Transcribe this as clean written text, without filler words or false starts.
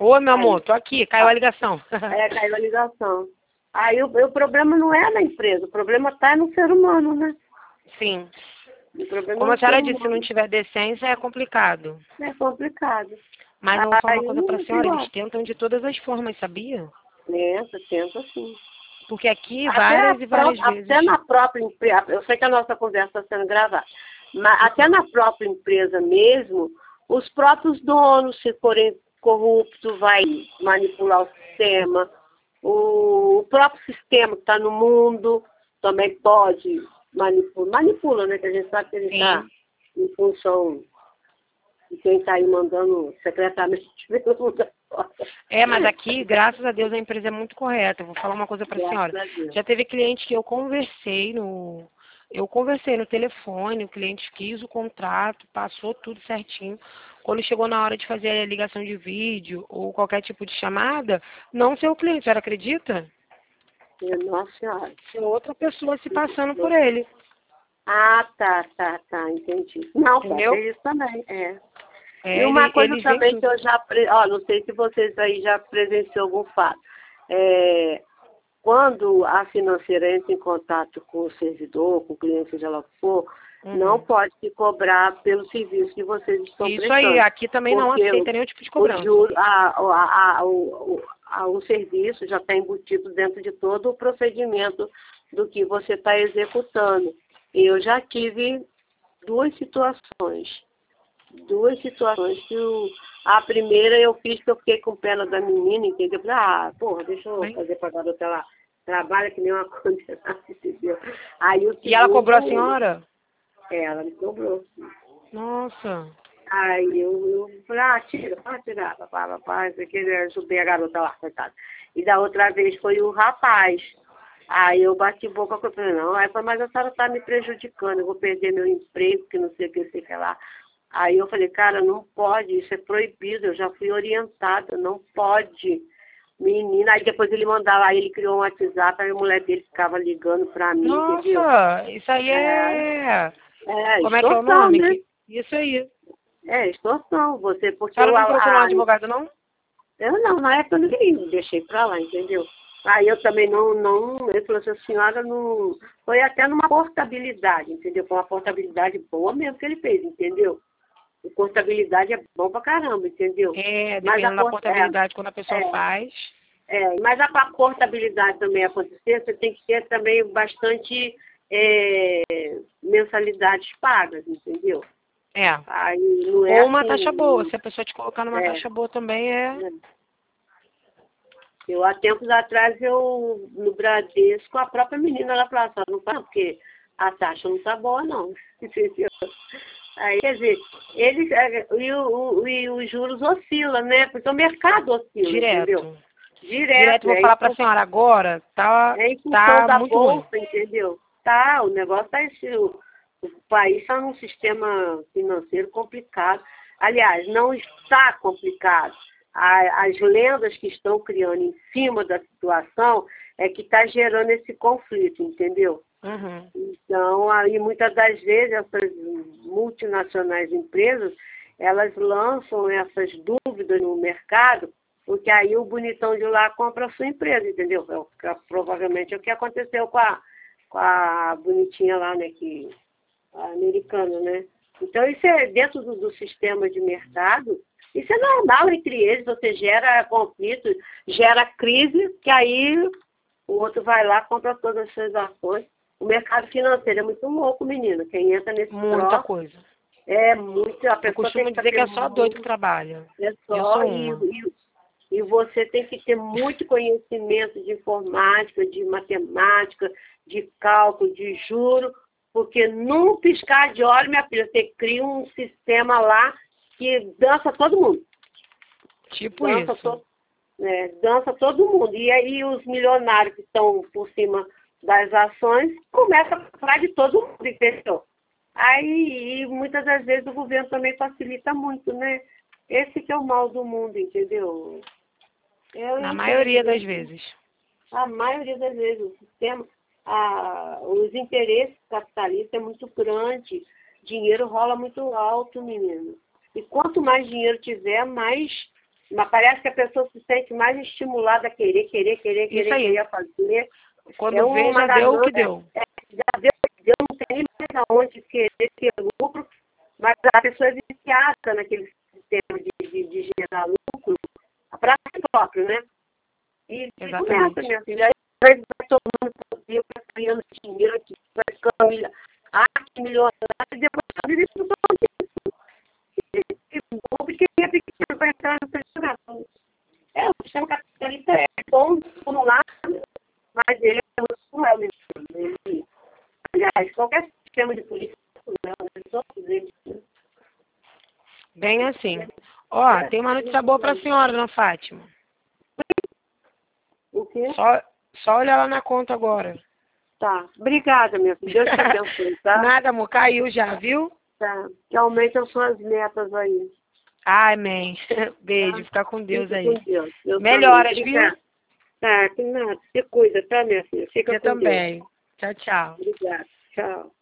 Ô, meu Aí, amor, tô aqui, caiu a ligação. caiu a ligação. Aí o problema não é na empresa, o problema está no ser humano, né? Sim. O problema Como é a no ser senhora disse, se humano. não tiver decência, é complicado. É complicado. Mas eu vou falar Aí uma coisa pra não tem senhora, eles igual. tentam de todas as formas, sabia? Tenta sim. Porque aqui, Até, várias e várias até vezes. na própria empresa, eu sei que a nossa conversa está sendo gravada, mas até na própria empresa mesmo, os próprios donos, se forem corruptos, vai manipular o sistema. O próprio sistema que está no mundo também pode manipular. Manipula, né? Que a gente sabe que ele está Sim. em função de quem está aí mandando secretamente pelo mundo afora. Mas aqui, graças a Deus, a empresa é muito correta. Eu vou falar uma coisa pra senhora. Graças a Deus. Já teve cliente que eu conversei no telefone, o cliente quis o contrato, passou tudo certinho. Quando chegou na hora de fazer a ligação de vídeo ou qualquer tipo de chamada, não ser o cliente, a senhora acredita? Nossa Senhora. Ser outra pessoa se passando por ele. Ah, tá, entendi. Não, pode Entendeu? ser isso também, é. É, E uma coisa eles veem também que tudo. eu já, não sei se vocês aí já presenciou algum fato. Quando a financeira entra em contato com o servidor, com o cliente, seja lá o que for, não Uhum. pode se cobrar pelo serviço que vocês estão Isso aí, prestando. aqui também não Porque aceita nenhum tipo de o cobrança. juro, o serviço já está embutido dentro de todo o procedimento do que você está executando. Eu já tive duas situações que a primeira eu fiz que eu fiquei com pena da menina, entendeu? Falei, porra, deixa eu Bem. fazer pra garota, ela trabalha que nem uma condenada, entendeu? Aí o E ela cobrou a segundo, senhora? ela me cobrou. Nossa. Aí eu falei, tira, pode tirar, papai, isso aqui, eu ajudei a garota lá, coitada. E da outra vez foi o rapaz. Aí eu bati boca com ele, não. Aí eu falei, mas a senhora está me prejudicando, eu vou perder meu emprego, que não sei o que, sei o que lá. Aí eu falei, cara, não pode, isso é proibido, eu já fui orientada, não pode. Menina, aí depois ele mandava, aí ele criou um WhatsApp, aí a mulher dele ficava ligando pra mim, entendeu? Nossa, isso aí É, é... Como é que é o extorsão, nome? né? Isso aí. É, extorsão, você, A porque senhora não procurou um advogado, não? eu não, na época eu nem deixei pra lá, entendeu? Aí eu também ele falou assim, a senhora não, foi até numa portabilidade, entendeu? Foi uma portabilidade boa mesmo que ele fez, entendeu? E portabilidade é bom pra caramba, entendeu? Mas Dependendo da portabilidade, quando a pessoa é, faz. mas a portabilidade também acontecer, você tem que ter também bastante mensalidades pagas, entendeu? É. Aí não é Ou uma assim. taxa boa. Se a pessoa te colocar numa É, taxa boa também é... Eu, há tempos atrás, no Bradesco, a própria menina lá falava, só não fala, porque a taxa não tá boa, não. Entendeu? Aí, quer dizer, e os juros oscilam, né? Porque o mercado oscila, entendeu? Direto. Direto, Direto, vou falar pra senhora agora, em função tá da muito ruim. bolsa, entendeu? Tá, o negócio tá o país está num sistema financeiro complicado. Aliás, não está complicado. As lendas que estão criando em cima da situação é que está gerando esse conflito, entendeu? Uhum. Então, aí muitas das vezes essas multinacionais empresas, elas lançam essas dúvidas no mercado, porque aí o bonitão de lá compra a sua empresa, entendeu? Provavelmente é o que aconteceu com a bonitinha lá, né, a americana, né? Então, isso é dentro do sistema de mercado, isso é normal entre eles, você gera conflito, gera crise, que aí o outro vai lá, compra todas as suas ações. O mercado financeiro é muito louco, menina. Quem entra nesse Muita troço coisa. é muito. A Eu pessoa tem costumo que dizer que saber é só doido que muito. trabalha. É Eu só, sou uma. e você tem que ter muito conhecimento de informática, de matemática, de cálculo, de juro, porque num piscar de olho, minha filha, você cria um sistema lá que dança todo mundo. Tipo isso. Dança todo mundo. E aí os milionários que estão por cima das ações começam a comprar de todo mundo, entendeu? Aí, e muitas das vezes o governo também facilita muito, né? Esse que é o mal do mundo, entendeu? Na maioria das vezes. A maioria das vezes o sistema, os interesses capitalistas é muito grande, dinheiro rola muito alto, menino. E quanto mais dinheiro tiver, mais Mas parece que a pessoa se sente mais estimulada a querer Isso aí. fazer. Quando vê, já deu o que deu. Já deu o que deu, não tem nem mais aonde querer ter lucro, mas a pessoa é viciada naquele sistema de gerar lucro para si próprio, né? E Exatamente. começa, minha filha, aí vai tomando poder, vai criando dinheiro aqui, vai ficando milionário, e depois está vivendo tudo isso. E bom, porque é pequeno para entrar no jogador. O sistema capitalista é bom por um lado, mas ele é muito cruel. Aliás, qualquer sistema de polícia é cruel, né? Todos eles, né? Bem assim. Ó, tem uma notícia boa para a senhora, dona Fátima. O quê? Só olhar lá na conta agora. Tá. Obrigada, minha filha. Deus te abençoe, tá? Nada, amor. Caiu já, viu? Tá. Que aumentem as suas metas aí. Amém. Beijo. Tá? Fica com Deus Fique aí. com Deus. Deus Melhoras, também. viu? Tá, que nada. Você cuida, tá, minha filha? Fica Você com Deus. também. Tchau, tchau. Obrigada. Tchau.